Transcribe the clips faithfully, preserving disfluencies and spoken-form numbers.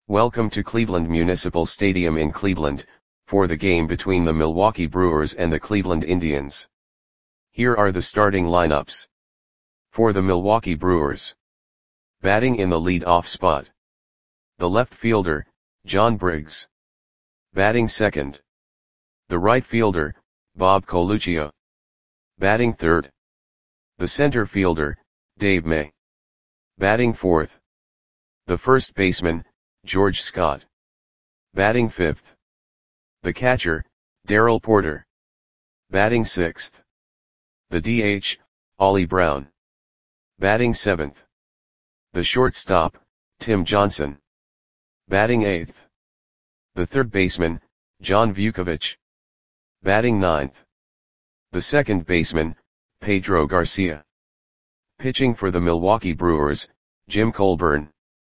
Welcome to Cleveland Municipal Stadium in Cleveland, for the game between the Milwaukee Brewers and the Cleveland Indians. Here are the starting lineups. For the Milwaukee Brewers. Batting in the lead-off spot. The left fielder, John Briggs. Batting second. The right fielder, Bob Coluccio. Batting third. The center fielder, Dave May. Batting fourth. The first baseman, George Scott. Batting fifth. The catcher, Darrell Porter. Batting sixth. The D H, Ollie Brown. Batting seventh. The shortstop, Tim Johnson. Batting eighth. The third baseman, John Vukovich. Batting ninth. The second baseman, Pedro Garcia. Pitching for the Milwaukee Brewers, Jim Colburn.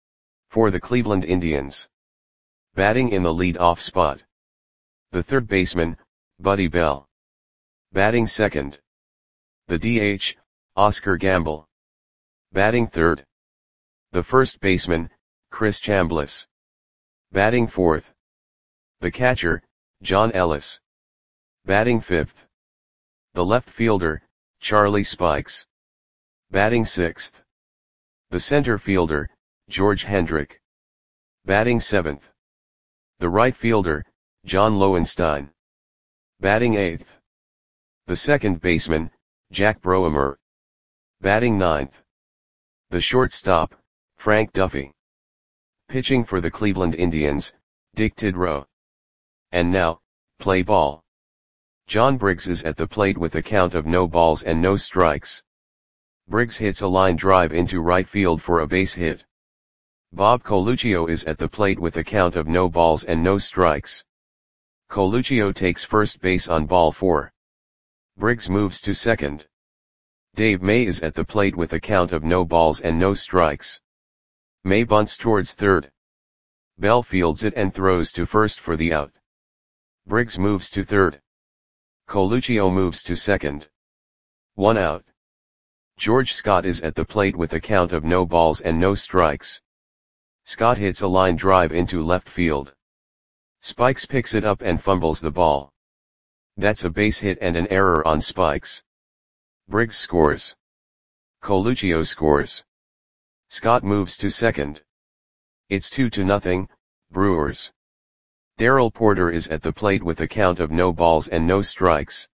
For the Cleveland Indians. Batting in the lead-off spot. The third baseman, Buddy Bell. Batting second. The D H, Oscar Gamble. Batting third. The first baseman, Chris Chambliss. Batting fourth. The catcher, John Ellis. Batting fifth. The left fielder, Charlie Spikes. Batting sixth. The center fielder, George Hendrick. Batting seventh. The right fielder, John Lowenstein. Batting eighth. The second baseman, Jack Broemer. Batting ninth. The shortstop, Frank Duffy. Pitching for the Cleveland Indians, Dick Tidrow. And now, play ball. John Briggs is at the plate with a count of no balls and no strikes. Briggs hits a line drive into right field for a base hit. Bob Coluccio is at the plate with a count of no balls and no strikes. Coluccio takes first base on ball four. Briggs moves to second. Dave May is at the plate with a count of no balls and no strikes. May bunts towards third. Bell fields it and throws to first for the out. Briggs moves to third. Coluccio moves to second. One out. George Scott is at the plate with a count of no balls and no strikes. Scott hits a line drive into left field. Spikes picks it up and fumbles the ball. That's a base hit and an error on Spikes. Briggs scores. Coluccio scores. Scott moves to second. It's two to nothing, Brewers. Darrell Porter is at the plate with a count of no balls and no strikes.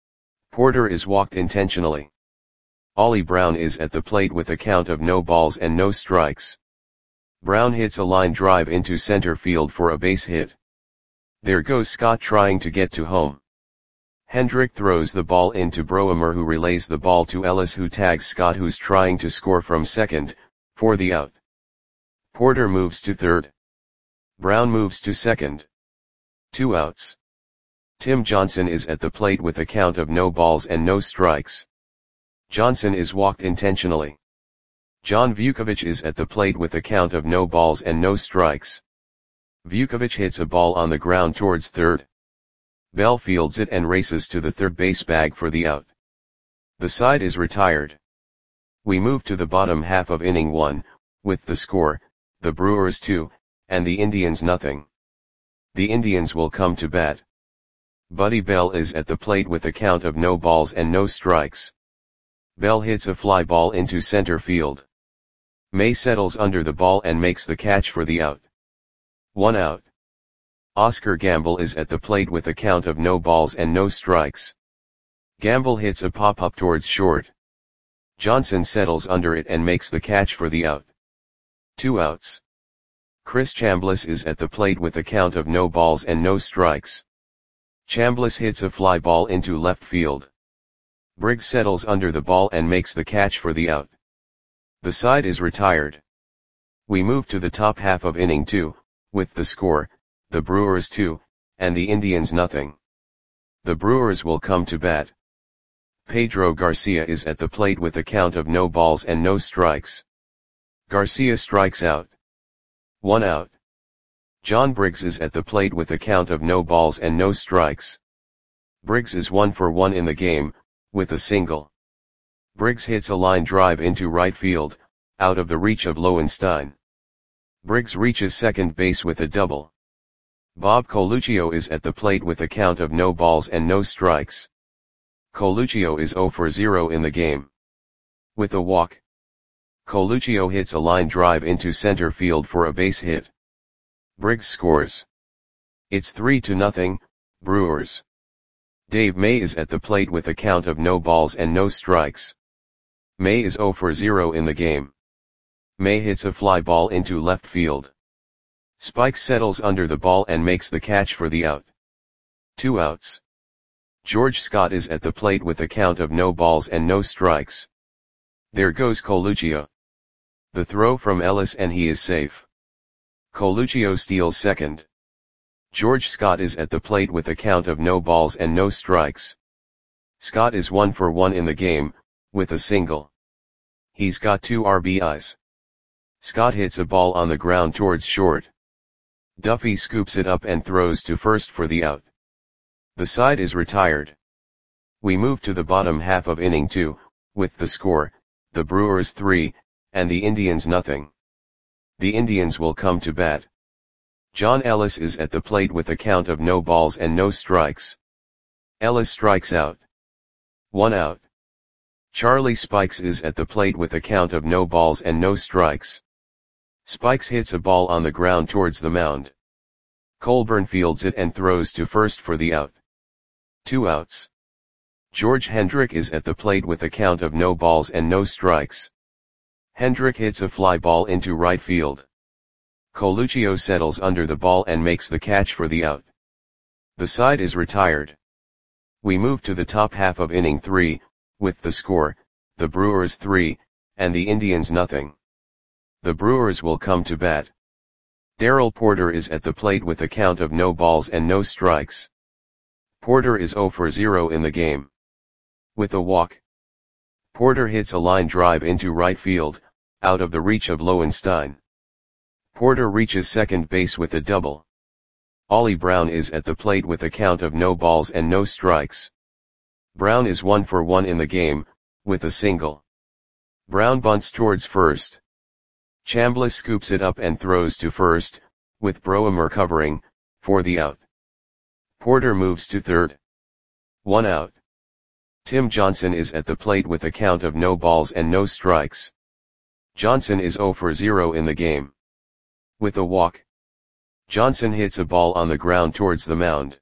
Porter is walked intentionally. Ollie Brown is at the plate with a count of no balls and no strikes. Brown hits a line drive into center field for a base hit. There goes Scott trying to get to home. Hendrick throws the ball into Broemer, who relays the ball to Ellis, who tags Scott, who's trying to score from second, for the out. Porter moves to third. Brown moves to second. Two outs. Tim Johnson is at the plate with a count of no balls and no strikes. Johnson is walked intentionally. John Vukovich is at the plate with a count of no balls and no strikes. Vukovich hits a ball on the ground towards third. Bell fields it and races to the third base bag for the out. The side is retired. We move to the bottom half of inning one, with the score, the Brewers two, and the Indians nothing. The Indians will come to bat. Buddy Bell is at the plate with a count of no balls and no strikes. Bell hits a fly ball into center field. May settles under the ball and makes the catch for the out. One out. Oscar Gamble is at the plate with a count of no balls and no strikes. Gamble hits a pop-up towards short. Johnson settles under it and makes the catch for the out. Two outs. Chris Chambliss is at the plate with a count of no balls and no strikes. Chambliss hits a fly ball into left field. Briggs settles under the ball and makes the catch for the out. The side is retired. We move to the top half of inning two, with the score, the Brewers two, and the Indians nothing. The Brewers will come to bat. Pedro Garcia is at the plate with a count of no balls and no strikes. Garcia strikes out. One out. John Briggs is at the plate with a count of no balls and no strikes. Briggs is one for one in the game, with a single. Briggs hits a line drive into right field, out of the reach of Lowenstein. Briggs reaches second base with a double. Bob Coluccio is at the plate with a count of no balls and no strikes. Coluccio is zero for zero in the game. With a walk, Coluccio hits a line drive into center field for a base hit. Briggs scores. It's three to nothing, Brewers. Dave May is at the plate with a count of no balls and no strikes. May is zero for zero in the game. May hits a fly ball into left field. Spike settles under the ball and makes the catch for the out. Two outs. George Scott is at the plate with a count of no balls and no strikes. There goes Coluccio. The throw from Ellis and he is safe. Coluccio steals second. George Scott is at the plate with a count of no balls and no strikes. Scott is one for one in the game, with a single. He's got two R B Is. Scott hits a ball on the ground towards short. Duffy scoops it up and throws to first for the out. The side is retired. We move to the bottom half of inning two, with the score, the Brewers three, and the Indians nothing. The Indians will come to bat. John Ellis is at the plate with a count of no balls and no strikes. Ellis strikes out. One out. Charlie Spikes is at the plate with a count of no balls and no strikes. Spikes hits a ball on the ground towards the mound. Colburn fields it and throws to first for the out. Two outs. George Hendrick is at the plate with a count of no balls and no strikes. Hendrick hits a fly ball into right field. Coluccio settles under the ball and makes the catch for the out. The side is retired. We move to the top half of inning three, with the score, the Brewers three, and the Indians nothing. The Brewers will come to bat. Darrell Porter is at the plate with a count of no balls and no strikes. Porter is zero for zero in the game. With a walk, Porter hits a line drive into right field, out of the reach of Lowenstein. Porter reaches second base with a double. Ollie Brown is at the plate with a count of no balls and no strikes. Brown is one for one in the game, with a single. Brown bunts towards first. Chambliss scoops it up and throws to first, with Broemer covering, for the out. Porter moves to third. One out. Tim Johnson is at the plate with a count of no balls and no strikes. Johnson is zero for zero in the game. With a walk, Johnson hits a ball on the ground towards the mound.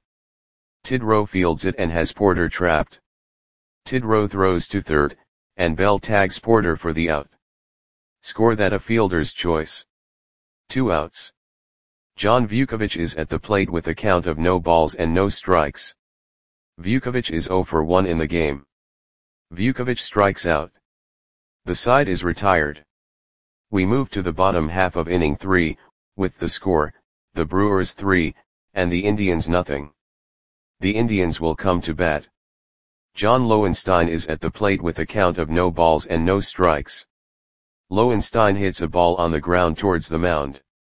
Tidrow fields it and has Porter trapped. Tidrow throws to third, and Bell tags Porter for the out. Score that a fielder's choice. Two outs. John Vukovich is at the plate with a count of no balls and no strikes. Vukovich is zero for one in the game. Vukovich strikes out. The side is retired. We move to the bottom half of inning three, with the score, the Brewers three, and the Indians nothing. The Indians will come to bat. John Lowenstein is at the plate with a count of no balls and no strikes. Lowenstein hits a ball on the ground towards the mound.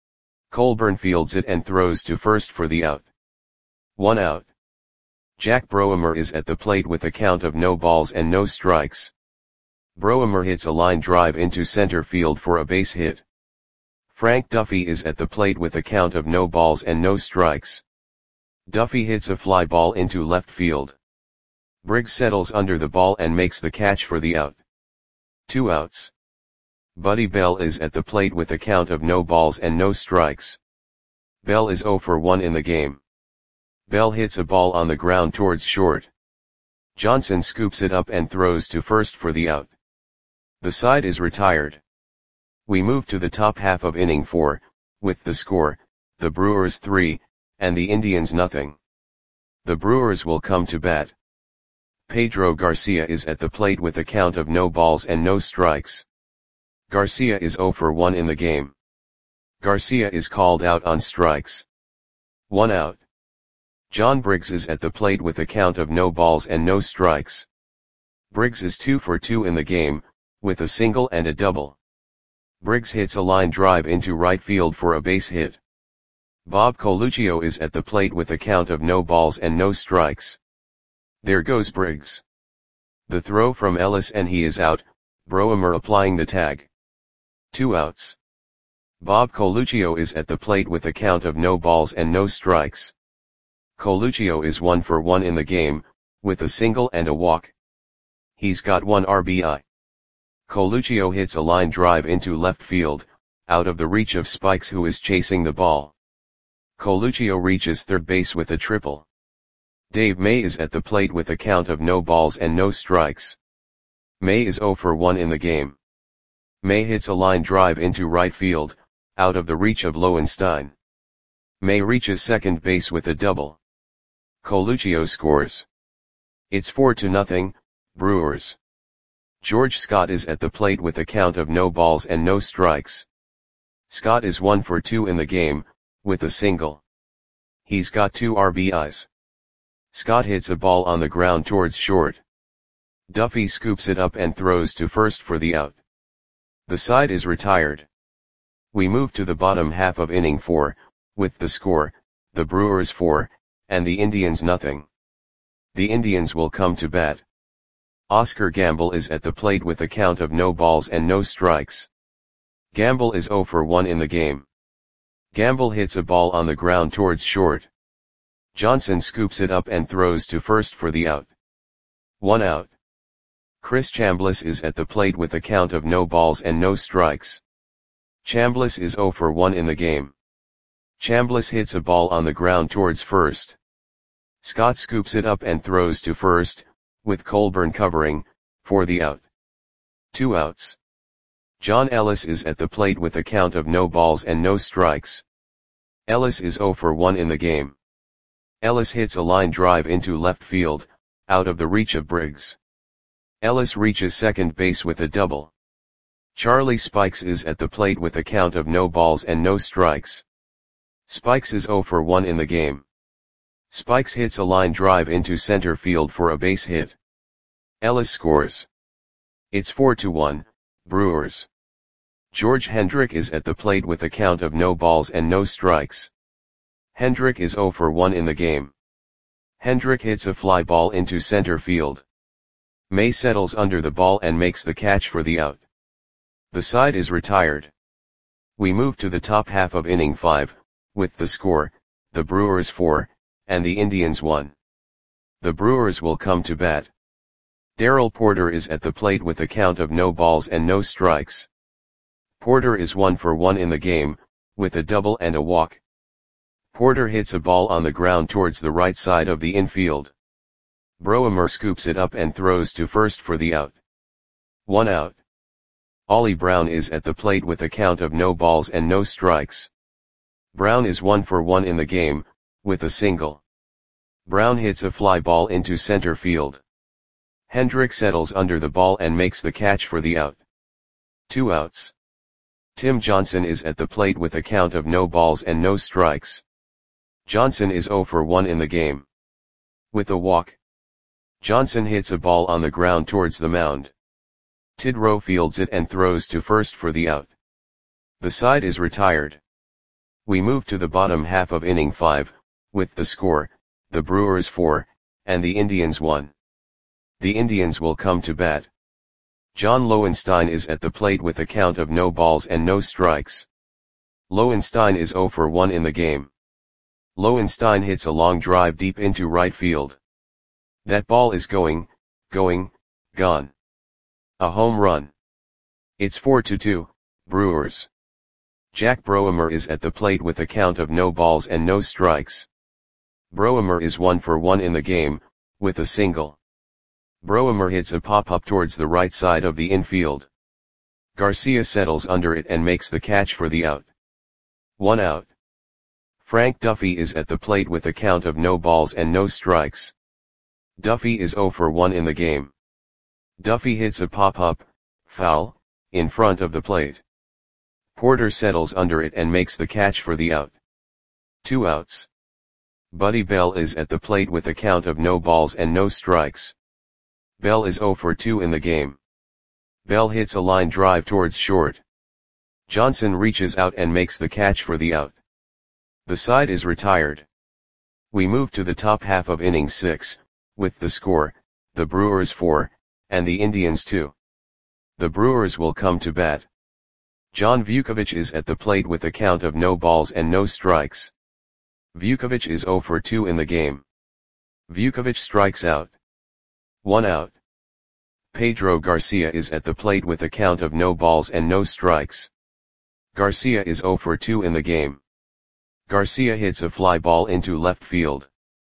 Colburn fields it and throws to first for the out. One out. Jack Broemer is at the plate with a count of no balls and no strikes. Broemer hits a line drive into center field for a base hit. Frank Duffy is at the plate with a count of no balls and no strikes. Duffy hits a fly ball into left field. Briggs settles under the ball and makes the catch for the out. Two outs. Buddy Bell is at the plate with a count of no balls and no strikes. Bell is zero for one in the game. Bell hits a ball on the ground towards short. Johnson scoops it up and throws to first for the out. The side is retired. We move to the top half of inning four, with the score, the Brewers three, and the Indians nothing. The Brewers will come to bat. Pedro Garcia is at the plate with a count of no balls and no strikes. Garcia is zero for one in the game. Garcia is called out on strikes. One out. John Briggs is at the plate with a count of no balls and no strikes. Briggs is two for two in the game, with a single and a double. Briggs hits a line drive into right field for a base hit. Bob Coluccio is at the plate with a count of no balls and no strikes. There goes Briggs. The throw from Ellis and he is out, Broemer applying the tag. Two outs. Bob Coluccio is at the plate with a count of no balls and no strikes. Coluccio is one for one in the game, with a single and a walk. He's got one R B I. Coluccio hits a line drive into left field, out of the reach of Spikes, who is chasing the ball. Coluccio reaches third base with a triple. Dave May is at the plate with a count of no balls and no strikes. May is zero for one in the game. May hits a line drive into right field, out of the reach of Lowenstein. May reaches second base with a double. Coluccio scores. It's four to nothing, Brewers. George Scott is at the plate with a count of no balls and no strikes. Scott is one for two in the game, with a single. He's got two R B Is. Scott hits a ball on the ground towards short. Duffy scoops it up and throws to first for the out. The side is retired. We move to the bottom half of inning four, with the score, the Brewers four, and the Indians nothing. The Indians will come to bat. Oscar Gamble is at the plate with a count of no balls and no strikes. Gamble is zero for one in the game. Gamble hits a ball on the ground towards short. Johnson scoops it up and throws to first for the out. One out. Chris Chambliss is at the plate with a count of no balls and no strikes. Chambliss is zero for one in the game. Chambliss hits a ball on the ground towards first. Scott scoops it up and throws to first, with Colburn covering, for the out. Two outs. John Ellis is at the plate with a count of no balls and no strikes. Ellis is zero for one in the game. Ellis hits a line drive into left field, out of the reach of Briggs. Ellis reaches second base with a double. Charlie Spikes is at the plate with a count of no balls and no strikes. Spikes is zero for one in the game. Spikes hits a line drive into center field for a base hit. Ellis scores. It's four to one, Brewers. George Hendrick is at the plate with a count of no balls and no strikes. Hendrick is zero for one in the game. Hendrick hits a fly ball into center field. May settles under the ball and makes the catch for the out. The side is retired. We move to the top half of inning five, with the score, the Brewers four, and the Indians one. The Brewers will come to bat. Darrell Porter is at the plate with a count of no balls and no strikes. Porter is one for one in the game, with a double and a walk. Porter hits a ball on the ground towards the right side of the infield. Broemer scoops it up and throws to first for the out. One out. Ollie Brown is at the plate with a count of no balls and no strikes. Brown is one for one in the game, with a single. Brown hits a fly ball into center field. Hendrick settles under the ball and makes the catch for the out. Two outs. Tim Johnson is at the plate with a count of no balls and no strikes. Johnson is zero for one in the game. With a walk. Johnson hits a ball on the ground towards the mound. Tidrow fields it and throws to first for the out. The side is retired. We move to the bottom half of inning five, with the score, the Brewers four, and the Indians one. The Indians will come to bat. John Lowenstein is at the plate with a count of no balls and no strikes. Lowenstein is zero for one in the game. Lowenstein hits a long drive deep into right field. That ball is going, going, gone. A home run. It's four to two, Brewers. Jack Broemer is at the plate with a count of no balls and no strikes. Broemer is one for one in the game, with a single. Broemer hits a pop-up towards the right side of the infield. Garcia settles under it and makes the catch for the out. One out. Frank Duffy is at the plate with a count of no balls and no strikes. Duffy is zero for one in the game. Duffy hits a pop-up, foul, in front of the plate. Porter settles under it and makes the catch for the out. Two outs. Buddy Bell is at the plate with a count of no balls and no strikes. Bell is zero for two in the game. Bell hits a line drive towards short. Johnson reaches out and makes the catch for the out. The side is retired. We move to the top half of inning six, with the score, the Brewers four, and the Indians two. The Brewers will come to bat. John Vukovic is at the plate with a count of no balls and no strikes. Vukovic is zero for two in the game. Vukovic strikes out. One out. Pedro Garcia is at the plate with a count of no balls and no strikes. Garcia is zero for two in the game. Garcia hits a fly ball into left field.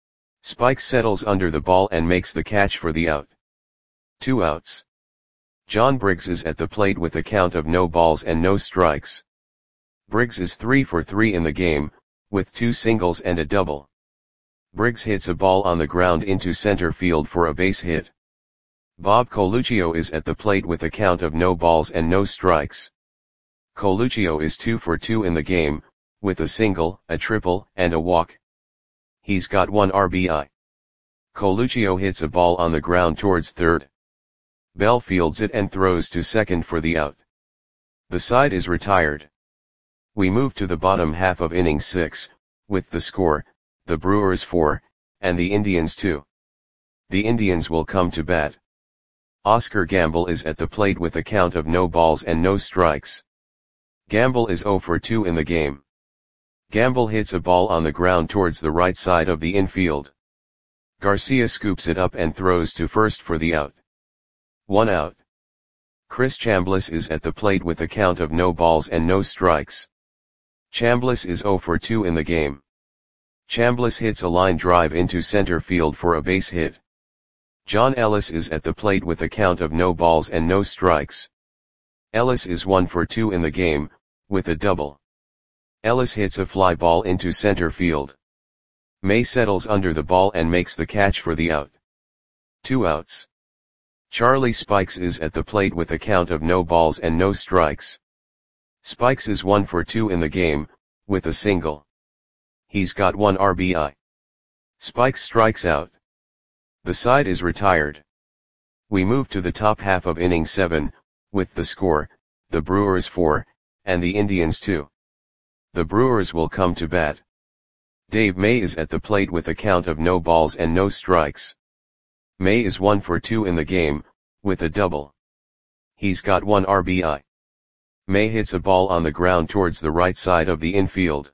Spikes settles under the ball and makes the catch for the out. Two outs. John Briggs is at the plate with a count of no balls and no strikes. Briggs is three for three in the game, with two singles and a double. Briggs hits a ball on the ground into center field for a base hit. Bob Coluccio is at the plate with a count of no balls and no strikes. Coluccio is two for two in the game, with a single, a triple, and a walk. He's got one R B I. Coluccio hits a ball on the ground towards third. Bell fields it and throws to second for the out. The side is retired. We move to the bottom half of inning six, with the score, the Brewers four, and the Indians two. The Indians will come to bat. Oscar Gamble is at the plate with a count of no balls and no strikes. Gamble is zero for two in the game. Gamble hits a ball on the ground towards the right side of the infield. Garcia scoops it up and throws to first for the out. One out. Chris Chambliss is at the plate with a count of no balls and no strikes. Chambliss is zero for two in the game. Chambliss hits a line drive into center field for a base hit. John Ellis is at the plate with a count of no balls and no strikes. Ellis is one for two in the game, with a double. Ellis hits a fly ball into center field. May settles under the ball and makes the catch for the out. Two outs. Charlie Spikes is at the plate with a count of no balls and no strikes. Spikes is one for two in the game, with a single. He's got one R B I. Spikes strikes out. The side is retired. We move to the top half of inning seven, with the score, the Brewers four, and the Indians two. The Brewers will come to bat. Dave May is at the plate with a count of no balls and no strikes. May is one for two in the game, with a double. He's got one R B I. May hits a ball on the ground towards the right side of the infield.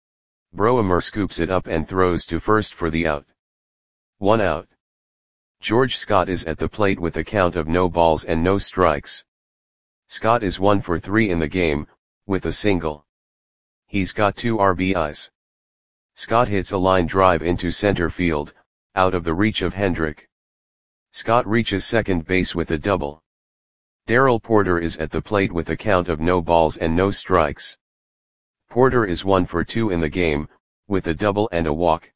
Broemer scoops it up and throws to first for the out. One out. George Scott is at the plate with a count of no balls and no strikes. Scott is one for three in the game, with a single. He's got two R B Is. Scott hits a line drive into center field, out of the reach of Hendrick. Scott reaches second base with a double. Darrell Porter is at the plate with a count of no balls and no strikes. Porter is one for two in the game, with a double and a walk.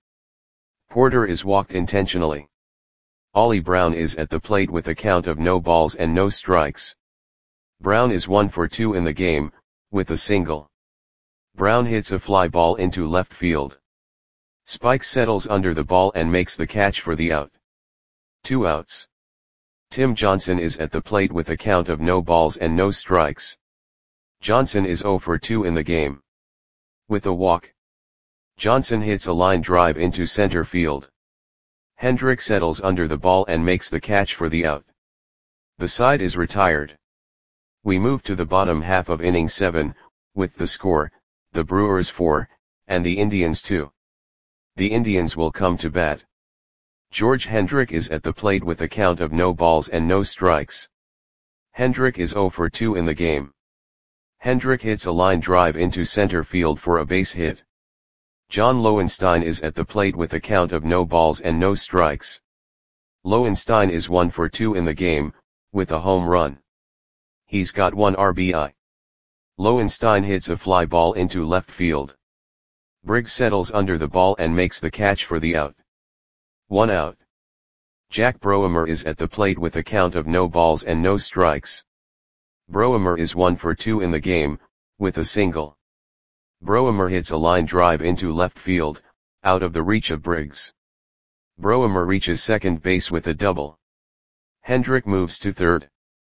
Porter is walked intentionally. Ollie Brown is at the plate with a count of no balls and no strikes. Brown is one for two in the game, with a single. Brown hits a fly ball into left field. Spike settles under the ball and makes the catch for the out. Two outs. Tim Johnson is at the plate with a count of no balls and no strikes. Johnson is zero for two in the game. With a walk. Johnson hits a line drive into center field. Hendrick settles under the ball and makes the catch for the out. The side is retired. We move to the bottom half of inning seven, with the score, the Brewers four, and the Indians two. The Indians will come to bat. George Hendrick is at the plate with a count of no balls and no strikes. Hendrick is zero for two in the game. Hendrick hits a line drive into center field for a base hit. John Lowenstein is at the plate with a count of no balls and no strikes. Lowenstein is one for two in the game, with a home run. He's got one R B I. Lowenstein hits a fly ball into left field. Briggs settles under the ball and makes the catch for the out. One out. Jack Broemer is at the plate with a count of no balls and no strikes. Broemer is one for two in the game, with a single. Broemer hits a line drive into left field, out of the reach of Briggs. Broemer reaches second base with a double. Hendrick moves to third.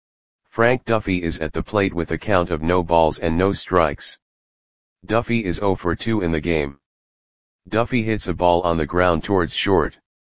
Frank Duffy is at the plate with a count of no balls and no strikes. Duffy is zero for two in the game. Duffy hits a ball on the ground towards short.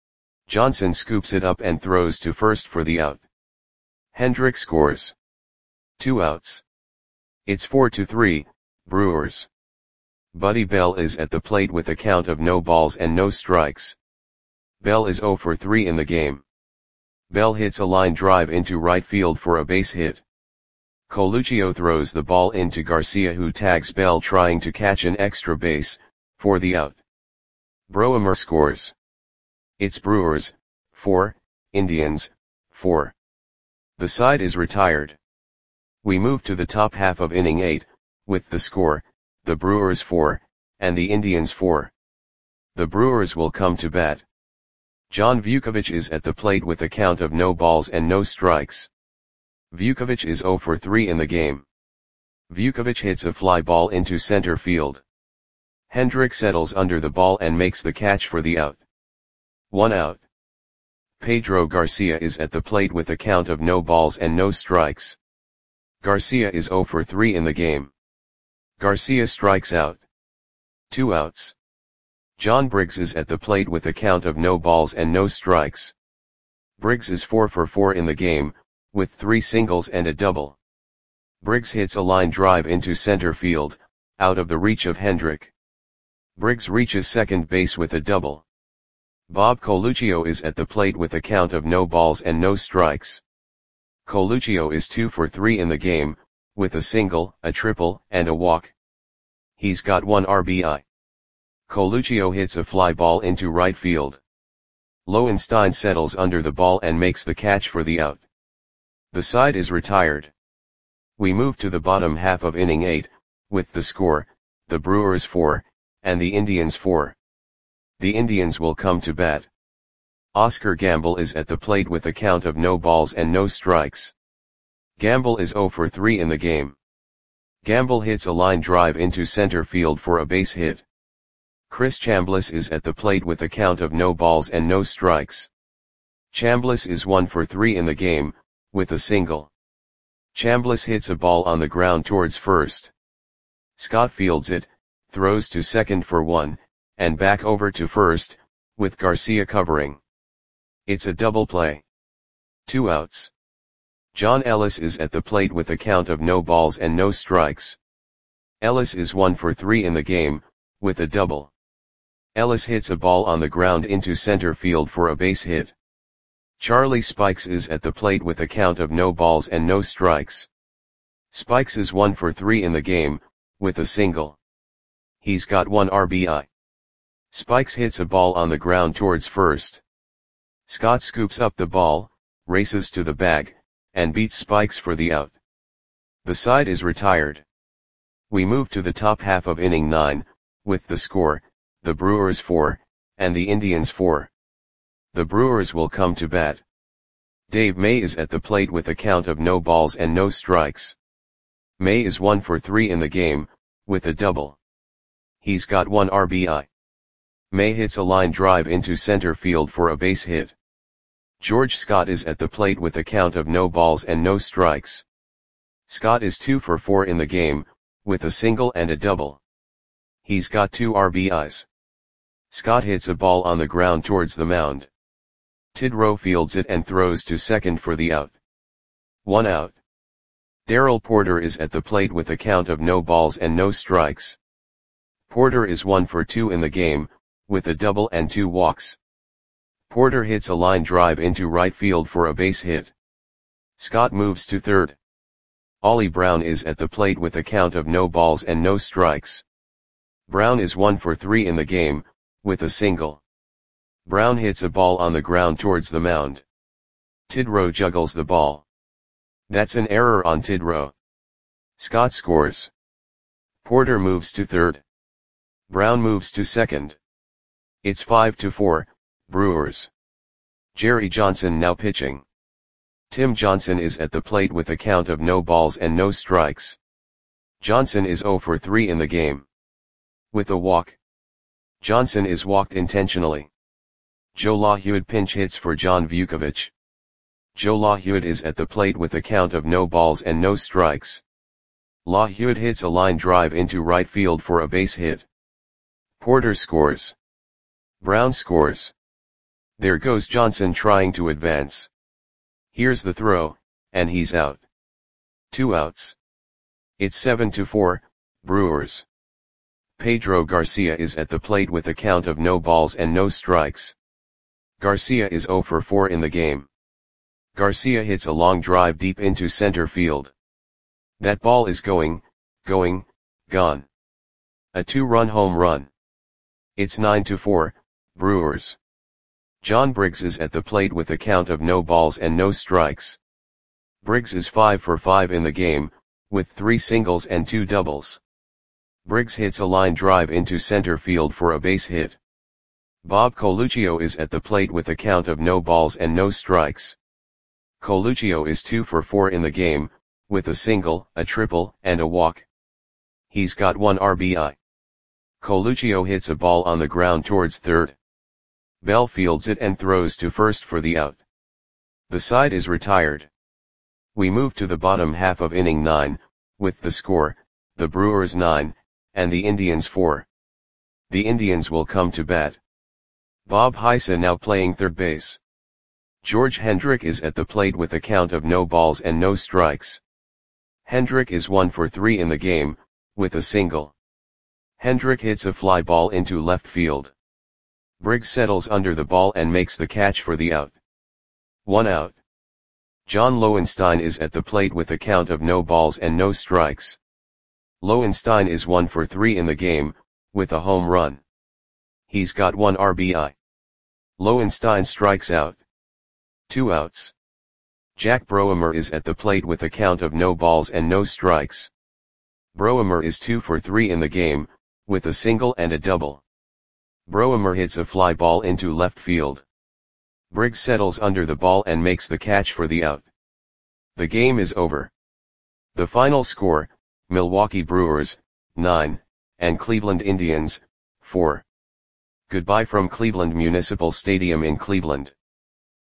Johnson scoops it up and throws to first for the out. Hendrick scores. Two outs. It's four to three, Brewers. Buddy Bell is at the plate with a count of no balls and no strikes. Bell is zero for three in the game. Bell hits a line drive into right field for a base hit. Coluccio throws the ball into Garcia, who tags Bell trying to catch an extra base, for the out. Broemer scores. It's Brewers, four, Indians, four. The side is retired. We move to the top half of inning eight, with the score, the Brewers four, and the Indians four. The Brewers will come to bat. John Vukovich is at the plate with a count of no balls and no strikes. Vukovich is zero for three in the game. Vukovich hits a fly ball into center field. Hendrick settles under the ball and makes the catch for the out. One out. Pedro Garcia is at the plate with a count of no balls and no strikes. Garcia is zero for three in the game. Garcia strikes out. Two outs. John Briggs is at the plate with a count of no balls and no strikes. Briggs is four for four in the game, with three singles and a double. Briggs hits a line drive into center field, out of the reach of Hendrick. Briggs reaches second base with a double. Bob Coluccio is at the plate with a count of no balls and no strikes. Coluccio is two for three in the game, with a single, a triple, and a walk. He's got one R B I. Coluccio hits a fly ball into right field. Lowenstein settles under the ball and makes the catch for the out. The side is retired. We move to the bottom half of inning eight, with the score, the Brewers four, and the Indians four. The Indians will come to bat. Oscar Gamble is at the plate with a count of no balls and no strikes. Gamble is zero for three in the game. Gamble hits a line drive into center field for a base hit. Chris Chambliss is at the plate with a count of no balls and no strikes. Chambliss is one for three in the game, with a single. Chambliss hits a ball on the ground towards first. Scott fields it, throws to second for one, and back over to first, with Garcia covering. It's a double play. Two outs. John Ellis is at the plate with a count of no balls and no strikes. Ellis is one for three in the game, with a double. Ellis hits a ball on the ground into center field for a base hit. Charlie Spikes is at the plate with a count of no balls and no strikes. Spikes is one for three in the game, with a single. He's got one R B I. Spikes hits a ball on the ground towards first. Scott scoops up the ball, races to the bag, and beats Spikes for the out. The side is retired. We move to the top half of inning nine, with the score, the Brewers four, and the Indians four. The Brewers will come to bat. Dave May is at the plate with a count of no balls and no strikes. May is one for three in the game, with a double. He's got one R B I. May hits a line drive into center field for a base hit. George Scott is at the plate with a count of no balls and no strikes. Scott is two for four in the game, with a single and a double. He's got two R B Is. Scott hits a ball on the ground towards the mound. Tidrow fields it and throws to second for the out. One out. Darrell Porter is at the plate with a count of no balls and no strikes. Porter is one for two in the game, with a double and two walks. Porter hits a line drive into right field for a base hit. Scott moves to third. Ollie Brown is at the plate with a count of no balls and no strikes. Brown is one for three in the game, with a single. Brown hits a ball on the ground towards the mound. Tidrow juggles the ball. That's an error on Tidrow. Scott scores. Porter moves to third. Brown moves to second. It's five to four, Brewers. Jerry Johnson now pitching. Tim Johnson is at the plate with a count of no balls and no strikes. Johnson is zero for three in the game. With a walk. Johnson is walked intentionally. Joe LaHewitt pinch hits for John Vukovich. Joe LaHewitt is at the plate with a count of no balls and no strikes. LaHewitt hits a line drive into right field for a base hit. Porter scores. Brown scores. There goes Johnson trying to advance. Here's the throw, and he's out. Two outs. It's seven to four, Brewers. Pedro Garcia is at the plate with a count of no balls and no strikes. Garcia is zero for four in the game. Garcia hits a long drive deep into center field. That ball is going, going, gone. A two-run home run. It's nine to four, Brewers. John Briggs is at the plate with a count of no balls and no strikes. Briggs is five for five in the game, with three singles and two doubles. Briggs hits a line drive into center field for a base hit. Bob Coluccio is at the plate with a count of no balls and no strikes. Coluccio is two for four in the game, with a single, a triple, and a walk. He's got one R B I. Coluccio hits a ball on the ground towards third. Bell fields it and throws to first for the out. The side is retired. We move to the bottom half of inning nine, with the score, the Brewers nine, and the Indians four. The Indians will come to bat. Bob Heisa now playing third base. George Hendrick is at the plate with a count of no balls and no strikes. Hendrick is one for three in the game, with a single. Hendrick hits a fly ball into left field. Briggs settles under the ball and makes the catch for the out. One out. John Lowenstein is at the plate with a count of no balls and no strikes. Lowenstein is one for three in the game, with a home run. He's got one R B I. Lowenstein strikes out. Two outs. Jack Broemer is at the plate with a count of no balls and no strikes. Broemer is two for three in the game, with a single and a double. Broemer hits a fly ball into left field. Briggs settles under the ball and makes the catch for the out. The game is over. The final score, Milwaukee Brewers, nine, and Cleveland Indians, four. Goodbye from Cleveland Municipal Stadium in Cleveland.